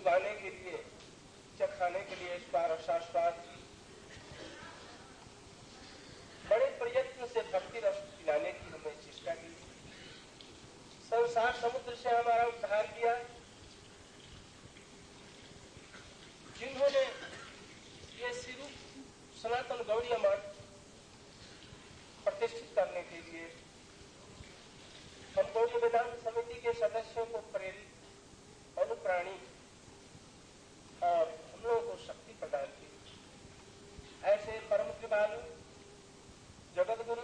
पाने के लिए, चखाने के लिए इस बार रसास्वाद बड़े प्रयत्न से भक्ति रस पिलाने की हमने चेष्टा की। संसार समुद्र से हमारा उद्धार किया। जिन्होंने ये सिरु सनातन गौड़ीय मठ प्रतिष्ठित करने के लिए हम गौड़ीय वेदांत समिति के सदस्यों को प्रेरित, अनुप्राणित और हम लोगों को शक्ति प्रदान की। ऐसे परम कृपालु जगत गुरु,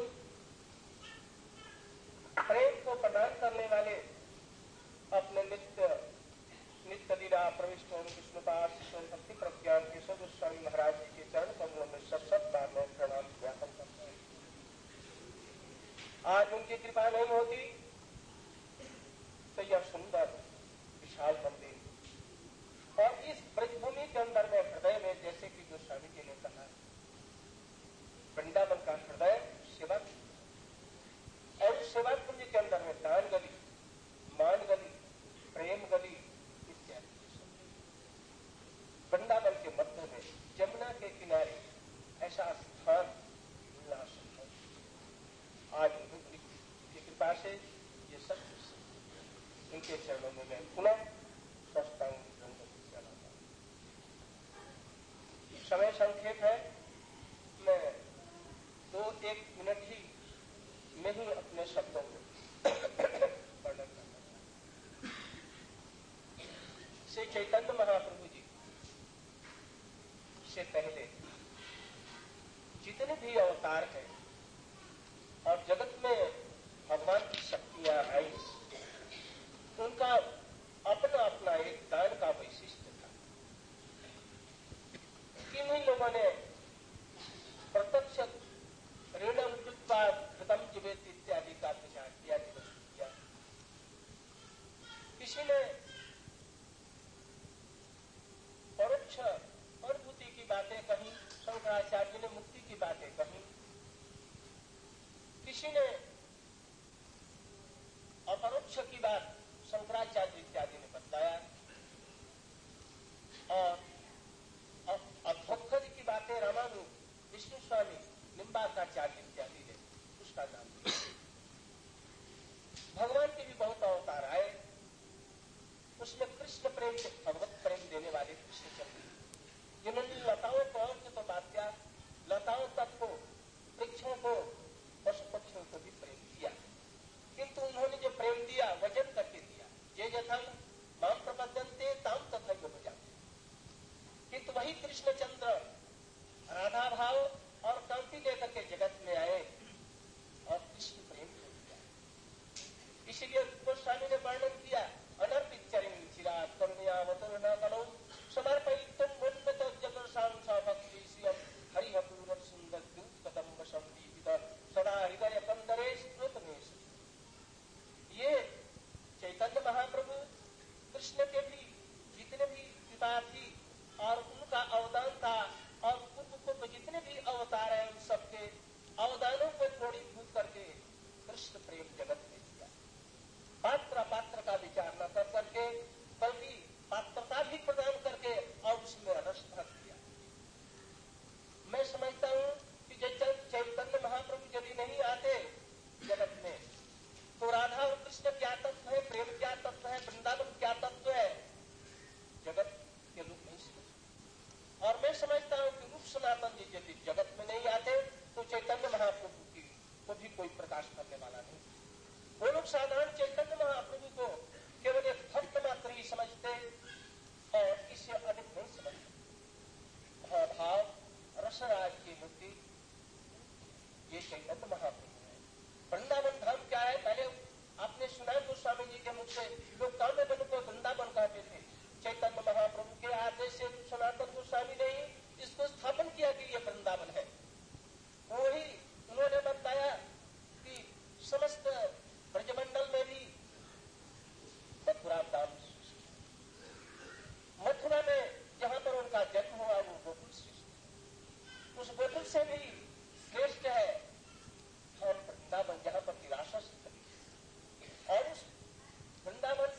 प्रेम को प्रदान करने वाले, अपने नित्य लीला प्रविष्ट विष्णुपाद भक्ति प्रज्ञान केशव गोस्वामी महाराज जी के चरण कमलों में सत बार मैं प्रणाम ज्ञापन करता हूँ। आज उनकी कृपा नहीं होती तो यह सुंदर विशाल मंदिर और इस ब्रजभूमि के अंदर में हृदय में, जैसे कि गोस्वामी जी ने कहा, वृंदावन का हृदय सेवा और सेवा कुंज के अंदर में दान गली, मान गली, प्रेम गली इत्यादि। वृंदावन के मध्य में जमुना के किनारे ऐसा स्थान मिलना संभव। आज उनकी कृपा से ये सब उनके चरणों में मैं पुनः साष्टांग दंडवत चलाता हूं। समय संक्षेप है, मैं 2-1 मिनट ही में ही अपने शब्दों को वर्णन करना चाहता। श्री चैतन्य महाप्रभु जी से पहले जितने भी अवतार हैं और जगत में भगवान की शक्तियां आई, उनका अपना अपना एक दान का वैशिष्ट्य था। किन्हीं लोगों ने प्रत्यक्ष ऋणम कृत्वा घृतम जीवेत इत्यादि का विचार किया, किसी ने परोक्ष अनुभूति की बातें कही, शंकराचार्य ने मुक्ति की बातें कही, किसी ने अपरोक्ष की बात शंकराचार्य इत्यादि ने बताया और अद्भुत की बातें रामानु, विष्णु स्वामी, निम्बाकाचार्य इत्यादि ने उसका नाम दिया। भगवान के भी बहुत अवतार आए, उसमें कृष्ण प्रेम से भगवत प्रेम देने वाले कृष्णचंद्र, जिन्होंने लताओं को, और तो बात क्या, लताओं तक को, वृक्षों को, पशु पक्षियों को भी प्रेम दिया, किंतु उन्होंने जो प्रेम दिया वजन करके दिया। ये यथा माम प्रपद्यन्ते ताम तथा हो जाते, किंतु वही कृष्णचंद्र राधा भाव और कांति लेकर के जगत में आए और कृष्ण प्रेम को दिया। इसीलिए गोस्वामी ने वर्णन किया, अनर्पित चरिणी चिरात करुणया वतुर्ना कलौ समर्पयितुम उन्नत जगर्षां सा भक्ति श्रियम हरिहपूर सुंदर दूत कदम्ब संदीपित सदा हृदय कंदरे स्मृतमेश। ये चैतन्य महाप्रभु कृष्ण के भी जितने भी पिता थी और उनका अवदान था और पूर्व जितने भी अवतार हैं उन सबके अवदानों को थोड़ीभूत करके कृष्ण प्रेम जगत में दिया। पात्र पात्र का विचार न कर करके बल्कि पात्रता भी प्रदान करके और उसमें रस भर दिया। मैं समझता हूं कि चैतन्य महाप्रभु यदि नहीं आते जगत में तो राधा और कृष्ण क्या तत्व है, प्रेम क्या तत्व है, वृंदावन क्या तत्व है, जगत के लोग नहीं समझते। और मैं समझता हूं कि रूप सनातन जी यदि जगत में नहीं आते तो चैतन्य महाप्रभु की को भी कोई प्रकाश करने वाला नहीं। वो लोग साधारण चैतन्य महाप्रभु को केवल एक भक्त मात्र ही समझते और इससे अधिक नहीं समझते। भाव रसराज की मुक्ति ये चैतन्य महाप्रभु है। वृंदावन धाम क्या है, पहले आपने सुना गोस्वामी जी के मुख से लोग काव्य बन को वृंदावन कहते थे। चैतन्य महाप्रभु के आदेश से सनातन गोस्वामी ने ही इसको स्थापन किया कि ये वृंदावन है। वही उन्होंने बताया कि समस्त ब्रजमंडल में भी मथुरा धाम, मथुरा में जहां पर उनका जन्म हुआ वो गोकुल श्रेष्ठ, उस गोकुल से भी श्रेष्ठ है और वृंदावन जहां पर निराशा से और उस वृंदावन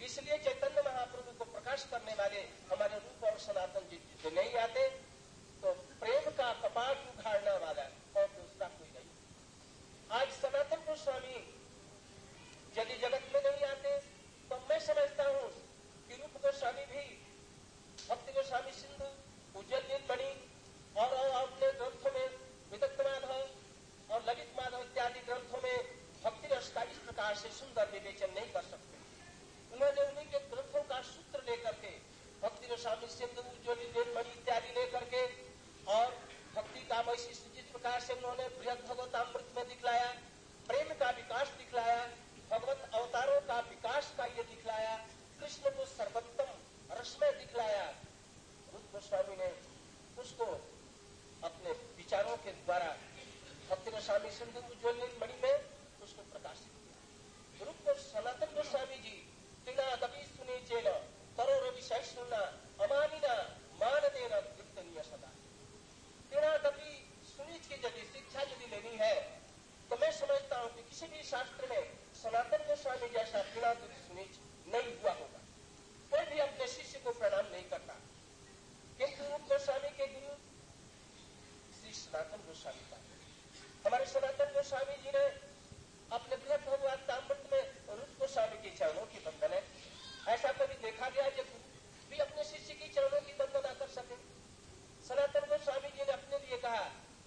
इसलिए चैतन्य महाप्रभु को प्रकाश करने वाले हमारे रूप और सनातन जी जो नहीं आते तो प्रेम का कपाट उघाड़ने वाला और दूसरा कोई नहीं। आज सनातन गोस्वामी यदि जगत में नहीं आते तो मैं समझता हूँ कि रूप गोस्वामी भी, भक्ति गोस्वामी सिंधु, उज्जवल नीलमणि और अपने ग्रंथों में विदग्ध माधव और ललित माधव इत्यादि ग्रंथों में भक्ति रस का इस प्रकार से सुंदर विवेचन नहीं कर सकते। उन्होंने उन्हीं के ग्रंथों का सूत्र लेकर के भक्ति गोस्वामी सिंधु, उज्जवल नीलमणि इत्यादि लेकर के और भक्ति का वैशिष्ट जिस प्रकार से उन्होंने बृहद भगवतामृत में दिखलाया, प्रेम का विकास दिखलाया, भगवत अवतारों का विकास का ये दिखलाया, कृष्ण को सर्वोत्तम रसमय दिखलाया, रूप गोस्वामी ने उसको अपने विचारों के द्वारा भक्ति गोस्वामी सिंधु, उज्जवल नीलमणि में उसको प्रकाशित किया। रूप को सनातन गोस्वामी जी तीनादपि सुनीचेन तरो रवि सहिष्णुना अमानिना मानदेन कीर्तनीय सदा। तीनादपि सुनीच की यदि शिक्षा यदि लेनी है तो मैं समझता हूँ कि किसी भी शास्त्र में सनातन गोस्वामी जैसा तीनादपि सुनीच नहीं हुआ होगा। कोई भी अपने शिष्य को प्रणाम नहीं करता, किंतु रूप गोस्वामी के गुरु श्री सनातन गोस्वामी का, हमारे सनातन गोस्वामी जी ने अपने बृहद भगवतामृत में रूप गोस्वामी के चरणों की वंदना, ऐसा कभी देखा गया कि गुरु भी अपने शिष्य की चरणों की वंदना कर सके। सनातन गोस्वामी जी ने अपने लिए कहा,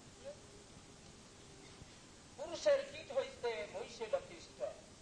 पुरुषेर कीट होइते मोइसे लकिष्ट,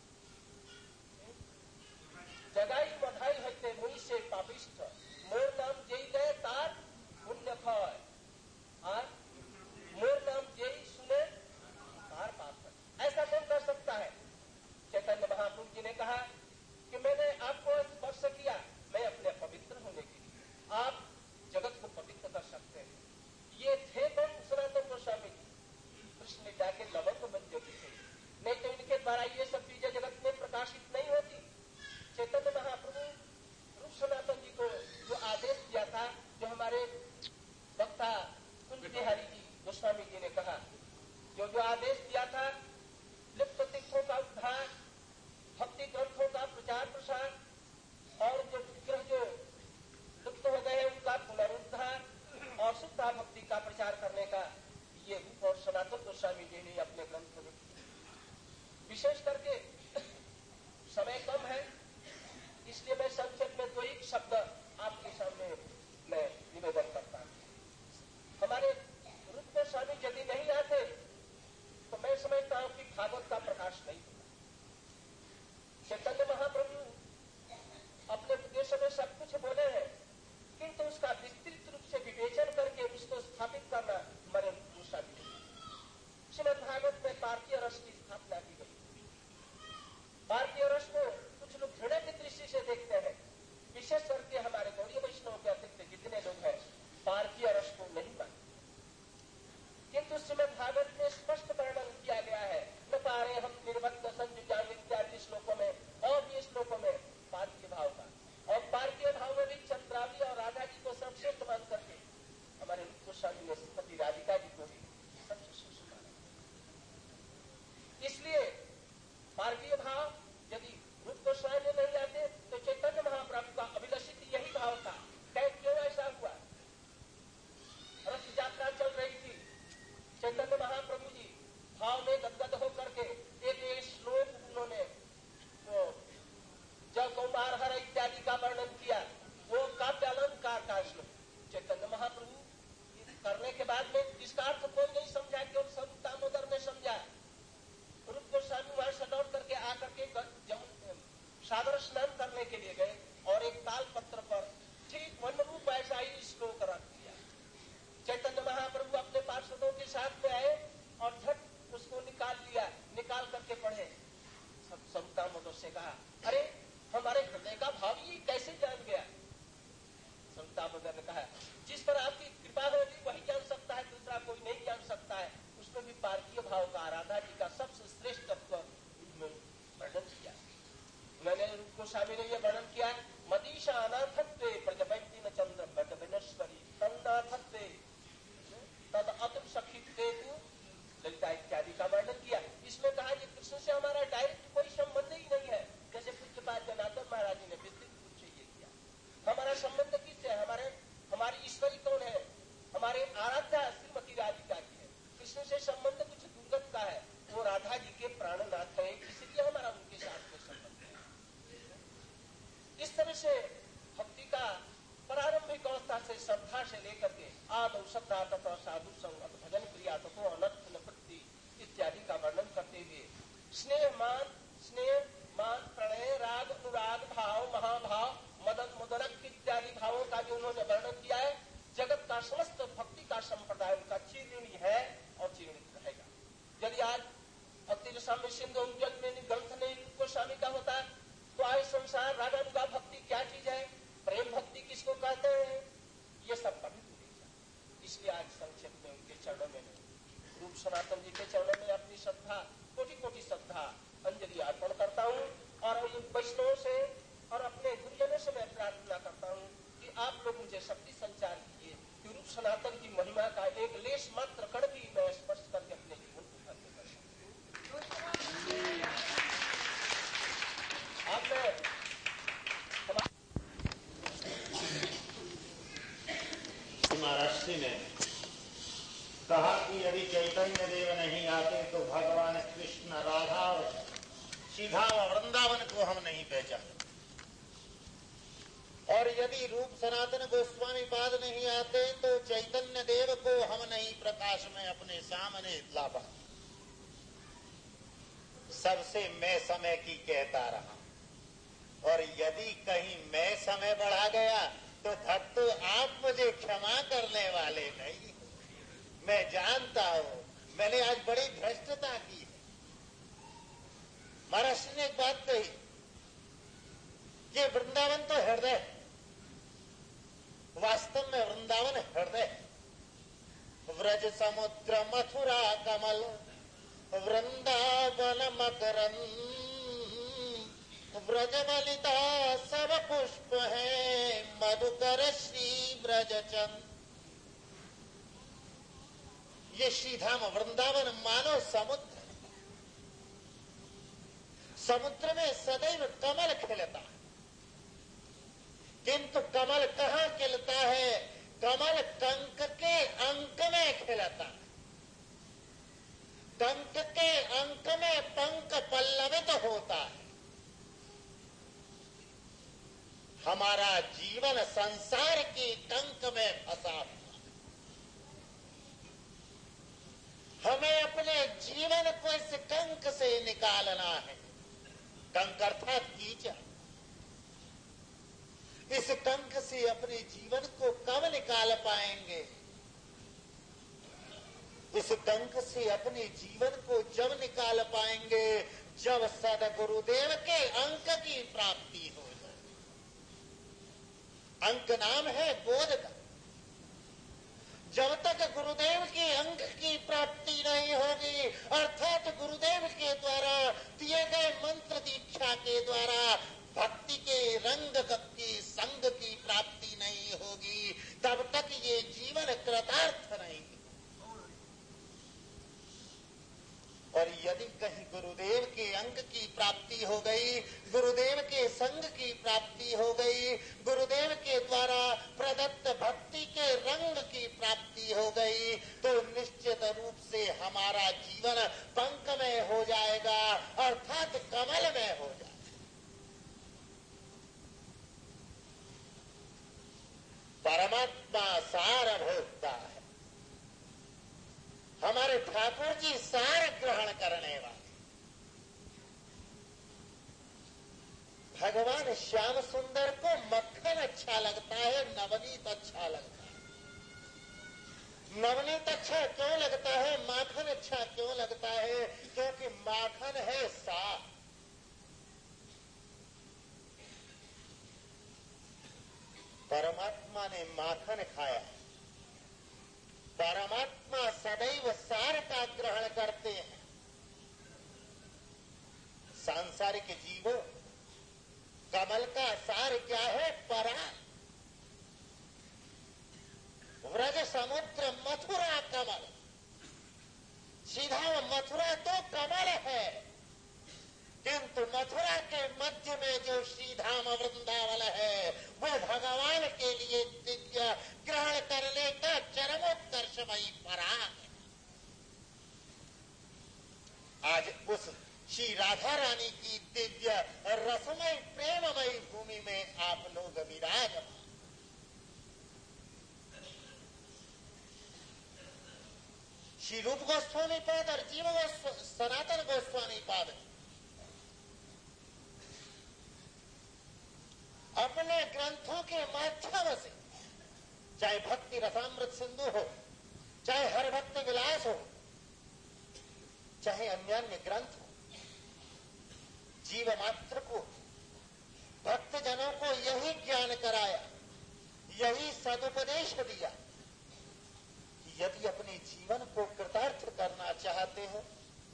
जगाई मधाई होइते मोइसे पापिष्ट, मोर नाम जेई गए तार पुण्य खय, और मोर नाम जेई सुने तार पाप है। ऐसा कौन कर सकता है? चैतन्य महाप्रभु जी ने कहा कि मैंने आपको स्पर्श किया, मैं अपने पवित्र होने के लिए, आप जगत को पवित्र कर सकते हैं। ये थे कौन? सनातन गोस्वामी जी। कृष्ण लीला के लवंग मंजरी थे, नहीं तो इनके द्वारा ये सब चीजें जगत में प्रकाशित नहीं होती। चैतन्य महाप्रभु रूप सनातन जी को जो आदेश दिया था, जो हमारे वक्ता कुंज बिहारी जी गोस्वामी जी ने कहा, जो आदेश दिया था, लिप्त तीर्थों का उद्धार, भक्ति ग्रंथों का प्रचार प्रसार और जो विग्रह जो लुप्त हो गए उनका पुनरुद्धार और शुद्धा भक्ति का प्रचार करने का, ये रूप और सनातन गोस्वामी जी ने अपने ग्रंथों में विशेष करके समय कम है, इसलिए मैं संक्षेप में 2 शब्द आपके सामने मैं निवेदन करता हूँ। हमारे रूप गोस्वामी यदि नहीं आते तो मैं समझता हूँ कि भागवत का प्रकाश नहीं होगा। चैतन्य महाप्रभु अपने उपदेश में सब कुछ बोले हैं, किंतु उसका विस्तृत रूप से विवेचन करके उसको स्थापित करना हमारे रूप गोस्वामी। श्रीमद् भागवत में पार्थीय रस की स्थापना की गई। पार्थीय रस को कुछ लोग घृणा की दृष्टि से देखते हैं, विशेष करके हमारे गौड़ीय वैष्णव के अतिरिक्त जितने लोग हैं पार्थीय रस को नहीं मानते, किंतु श्रीमद् भागवत में स्पष्ट वर्णन किया गया है। न पारे हम निर्बद्ध संजुजान इत्यादि श्लोकों में और भी श्लोकों में पार्थीय भाव का, और पार्थीय भाव में भी चंद्रावली और राधा जी को सर्वश्रेष्ठ मान करके हमारे रूप गोस्वामी ने श्रीमती राधिका जी को भी सबसे श्रेष्ठ माना। इसलिए पार्थीय भाव यदि रूप गोस्वामी नहीं आते तो चैतन्य महाप्रभु का अभिलषित यही भाव था। क्यों ऐसा हुआ? रथ यात्रा चल रही थी, चैतन्य महाप्रभु जी भाव में गदगद होकर के एक श्लोक उन्होंने जब कौमार हर इत्यादि का वर्णन किया, वो काव्य अलंकार का श्लोक चैतन्य महाप्रभु करने के बाद में इसका अर्थ कोई नहीं समझा, केवल सब दामोदर ने समझा। रूप गोस्वामी वहां से लौट करके आकर के सागर स्नान करने के लिए गए और एक ताल पत्र पर ठीक वन रूप ऐसा ही श्लोक रख दिया। चैतन्य महाप्रभु अपने पार्षदों के साथ में आए और झट उसको निकाल लिया, निकाल करके पढ़े। सब दामोदर से कहा, अरे हमारे हृदय का भाव ये कैसे जान गया? सब दामोदर ने कहा, जिस पर आपकी कृपा होगी वही जान सकता है, दूसरा कोई नहीं जान सकता है। उसमें भी पार्थीय भाव का, राधा जी का सबसे श्रेष्ठ तत्व वर्णन किया। मैंने रूप गोस्वामी ने यह वर्णन किया, मदीशा अनाथत्वे प्रजपति न चंद्र बटविनश्वरी तन्नाथत्वे तद अतुल सखित्वे ललिता इत्यादि का वर्णन किया। इसमें कहा कि कृष्ण से हमारा डायरेक्ट कोई संबंध ही नहीं है, जैसे पूज्यपाद जनार्दन महाराज जी ने से भक्ति का प्रारंभिक अवस्था से श्रद्धा से लेकर के आदौ श्रद्धा तथा साधु संगत भजन क्रिया तथो अनर्थ निवृत्ति इत्यादि का वर्णन करते हुए स्नेह मान प्रणय राग अनुराग भाव महाभाव मदन मुदरक इत्यादि भावों का जो उन्होंने वर्णन किया है, जगत का समस्त भक्ति का संप्रदाय उनका चीर्णी है और चीर्णित रहेगा। यदि आज भक्ति रसामृत सिंधु ग्रंथ नहीं गोस्वामी का होता तो आज संसार रागानुगा भक्ति क्या चीज है, प्रेम भक्ति किसको कहते हैं, ये सब कभी भूल जाए। इसलिए आज संक्षेप में उनके चरणों में रूप सनातन जी के चरणों में अपनी श्रद्धा कोटि कोटि श्रद्धा अंजलि अर्पण करता हूँ और वैष्णवों से और अपने गुरुजनों से मैं प्रार्थना करता हूँ कि आप लोग मुझे शक्ति संचार कीजिए कि रूप सनातन की महिमा का एक लेश मात्र कण भी मैं स्पर्श करके अपने जीवन को धन्य कर सकूं। आप महाराष्ट्री ने कहा कि यदि चैतन्य देव नहीं आते तो भगवान कृष्ण राधा और सीधा वृंदावन को हम नहीं पहचानते, और यदि रूप सनातन गोस्वामी पाद नहीं आते तो चैतन्य देव को हम नहीं प्रकाश में अपने सामने ला पाते। सबसे मैं समय की कहता रहा, और यदि कहीं मैं समय बढ़ा गया तो भक्तों आप मुझे क्षमा करने वाले नहीं। मैं जानता हूं मैंने आज बड़ी भ्रष्टता की है। महाराज ने एक बात कही कि वृंदावन तो हृदय, वास्तव में वृंदावन हृदय, व्रज समुद्र मथुरा कमल वृंदावन मकरंद व्रजवलिता सब पुष्प है मधुकर श्री ब्रजचंद। ये श्रीधाम वृंदावन मानो समुद्र, समुद्र में सदैव कमल खिलता है, किंतु कमल कहाँ खिलता है, कमल कंक के अंक में खिलता है। कंक के अंक में पंख पल्लवित होता है। हमारा जीवन संसार के कंक में फंसा हुआ, हमें अपने जीवन को इस कंक से निकालना है। कंक अर्थात कीचड़। इस कंक से अपने जीवन को कब निकाल पाएंगे? इस कंक से अपने जीवन को जब निकाल पाएंगे जब सदगुरुदेव के अंक की प्राप्ति हो जाए। अंक नाम है बोध का। जब तक गुरुदेव के अंक की प्राप्ति नहीं होगी, अर्थात गुरुदेव के द्वारा दिए गए मंत्र दीक्षा के द्वारा भक्ति के रंग की संग की प्राप्ति नहीं होगी, तब तक ये जीवन कृतार्थ नहीं। और यदि कहीं गुरुदेव के अंग की प्राप्ति हो गई, गुरुदेव के संग की प्राप्ति हो गई, गुरुदेव के द्वारा प्रदत्त भक्ति के रंग की प्राप्ति हो गई, तो निश्चित रूप से हमारा जीवन पंकमय हो जाएगा, अर्थात कमलमय हो जाएगा। परमात्मा सार भोक्ता है। हमारे ठाकुर जी सार ग्रहण करने वाले। भगवान श्याम सुंदर को मक्खन अच्छा लगता है, नवनीत अच्छा लगता है। नवनीत अच्छा क्यों लगता है, माखन अच्छा क्यों लगता है? क्योंकि माखन है सार। परमात्मा ने माखन खाया। परमात्मा सदैव सार का ग्रहण करते हैं। सांसारिक जीवों, कमल का सार क्या है? पराग। व्रज समुद्र मथुरा कमल। सीधा मथुरा तो कमल है, किंतु मथुरा के मध्य में जो श्रीधाम वृंदावन है वो भगवान के लिए दिव्य ग्रहण करने का चरमोत्कर्षमयी पराग है। आज उस श्री राधा रानी की दिव्य रसमय प्रेममयी भूमि में आप लोग विराजमान। श्री रूप गोस्वामी पाद और जीव सनातन गोस्वामी पाद अपने ग्रंथों के माध्यम से, चाहे भक्ति रसामृत सिंधु हो, चाहे हर भक्त विलास हो, चाहे अन्य ग्रंथ हो, जीव मात्र को, भक्त जनों को यही ज्ञान कराया, यही सदुपदेश दिया। यदि अपने जीवन को कृतार्थ करना चाहते हो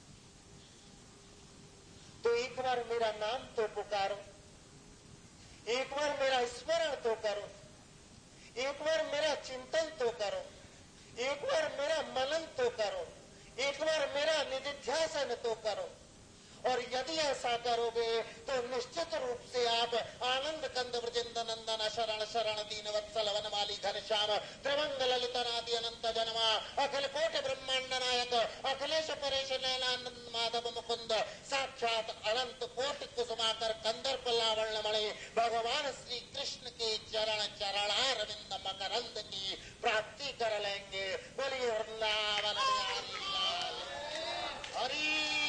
तो एक बार मेरा नाम तो पुकारो, एक बार मेरा स्मरण तो करो, एक बार मेरा चिंतन तो करो, एक बार मेरा मनन तो करो, एक बार मेरा निधिध्यासन तो करो। और यदि ऐसा करोगे तो निश्चित रूप से आप आनंद कंद ब्रजेंद्र नंदन शरण शरण दीन वत्सल वनमाली घनश्याम त्रिभंग ललित नादि अनंत जन्मा अखिल कोटि ब्रह्मांड नायक अखिलेश परेश नैनानंद माधव मुकुंद साक्षात अनंत कोटि कुसुमाकर कंदर्प लावण्य मणि भगवान श्री कृष्ण के चरण चरणारविंद मकरंद की प्राप्ति कर लेंगे। बोलिए वृंदावन बिहारी लाल हरि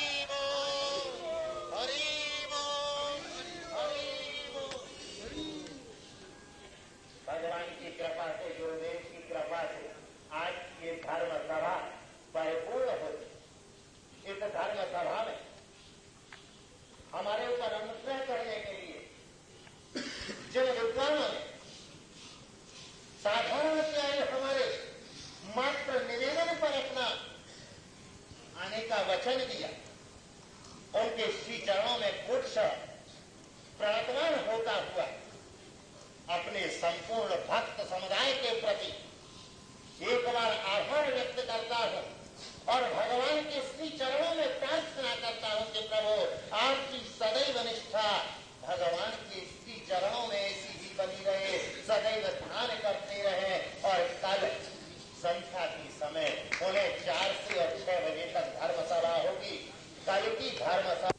भगवान की कृपा से, गुरुदेव की कृपा से आज ये धर्म सभा परिपूर्ण होती। इस धर्म सभा में हमारे ऊपर अनुग्रह करने के लिए जिन विद्वानों ने साधारण से हमारे मात्र निवेदन पर अपना आने का वचन दिया, उनके श्री चरणों में कुछ प्रार्थना होता हुआ अपने संपूर्ण भक्त समुदाय के प्रति एक बार आभार व्यक्त करता हूं और भगवान के श्री चरणों में प्रार्थना करता हूं कि प्रभु आपकी सदैव निष्ठा भगवान के श्री चरणों में ऐसी ही बनी रहे, सदैव ध्यान करते रहे और कल संध्या के समय उन्हें 4 से और 6 बजे तक धर्म सभा होगी। कल की धर्म सभा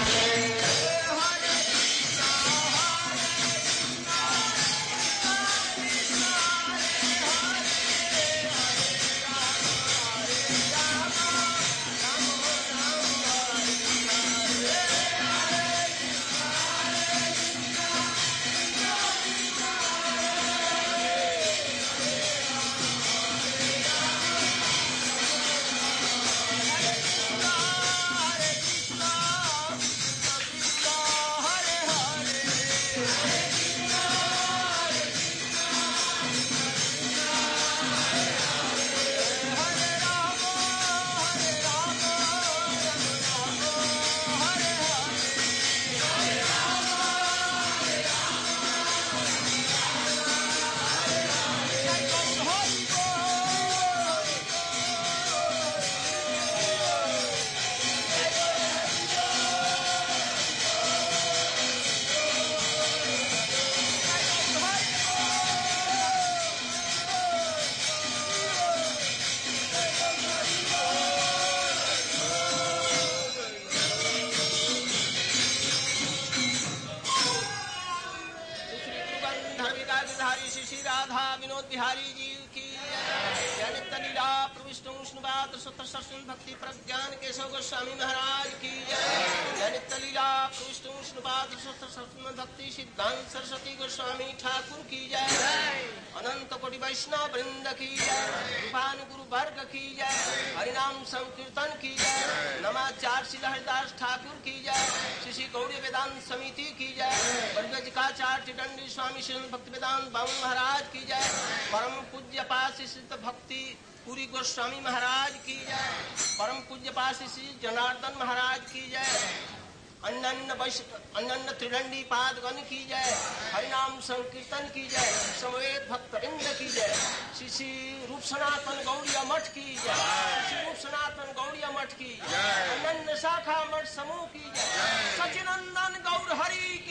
भक्ति प्रज्ञान केशव गोस्वामी महाराज की जय। नित्य लीला प्रविष्ट विष्णुपाद भक्ति सिद्धांत सरस्वती गोस्वामी ठाकुर की जय। अनंत कोटि वैष्णव वृंद की जय। रूपान गुरु वर्ग की जय। हरिनाम संकीर्तन की जय। नमाचार्य श्री हरिदास ठाकुर की जय। श्री गौड़ी वेदांत समिति की जय। वर्गजिकाचार्य दंडी स्वामी श्री भक्ति वेदांत बाबू महाराज की जय। परम पूज्य पास सिद्ध भक्ति पूरी गोस्वामी महाराज की जय। परम पूज्य पास श्री जनार्दन महाराज की जय। अन्य त्रिदंडी पादगण की जय। हरिनाम संकीर्तन की जय। समवेत भक्त वृंद की जय। श्री रूप सनातन गौड़िया मठ की जय। श्री रूप सनातन गौड़िया मठ की जय। अनन्य शाखा मठ समूह की जय। सचिनंदन गौर हरि